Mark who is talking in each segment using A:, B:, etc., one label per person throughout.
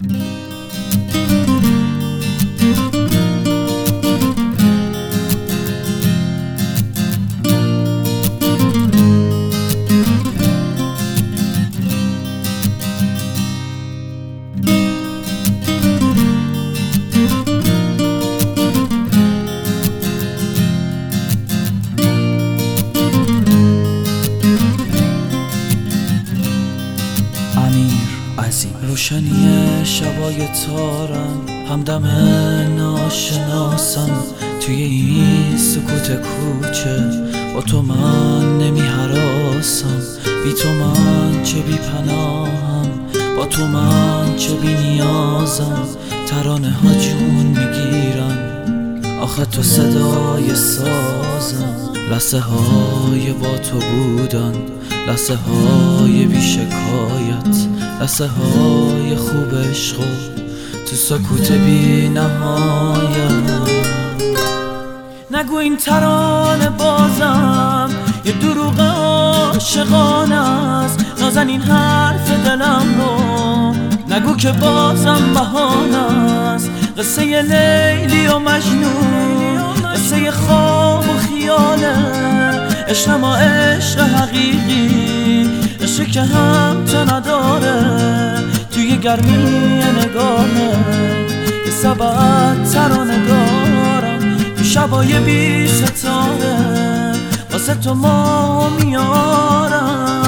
A: روشنی شبای تارم، همدم ناشناسم توی این سکوت کوچه. با تو من نمی هراسم، بی تو من چه بی پناهم، با تو من چه بی نیازم. ترانه ها جون میگیرن، آخه تو صدای سازم. لحظه های با تو بودن، لحظه های بی شکایت، لحظه های خوب عشق تو سکوت بی نهایت. نگو این ترانه بازم یه دروغ عاشقانه است، نازن این حرف دلم رو نگو که بازم بهانه است. قصه لیلی و مجنون، قصه خواب و خیاله، عشق ما عشق حقیقی، عشق که هم تا نداره. توی گرمی نگاهت یه سبت ترانه دارم، تو شبای بی ستاره واسه تو ما میارم.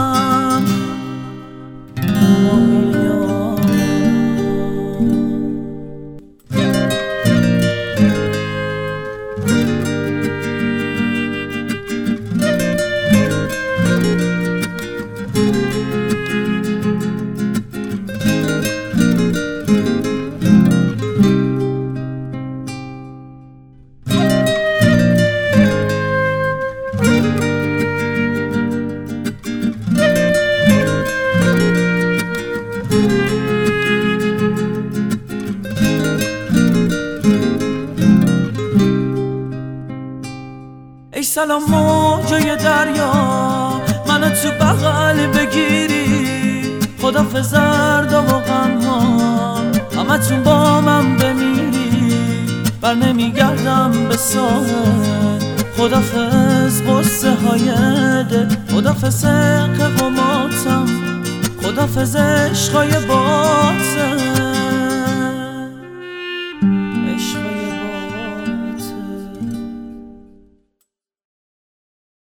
A: ای سلام موجای دریا، منو تو بغل بگیری. خدافظ دردا و غم‌ها، همتون با من بمیری. بر نمیگردم به ساحل، خدافظ قصه های دل، خدافظ قماتم، خدافظ عشقای باطل.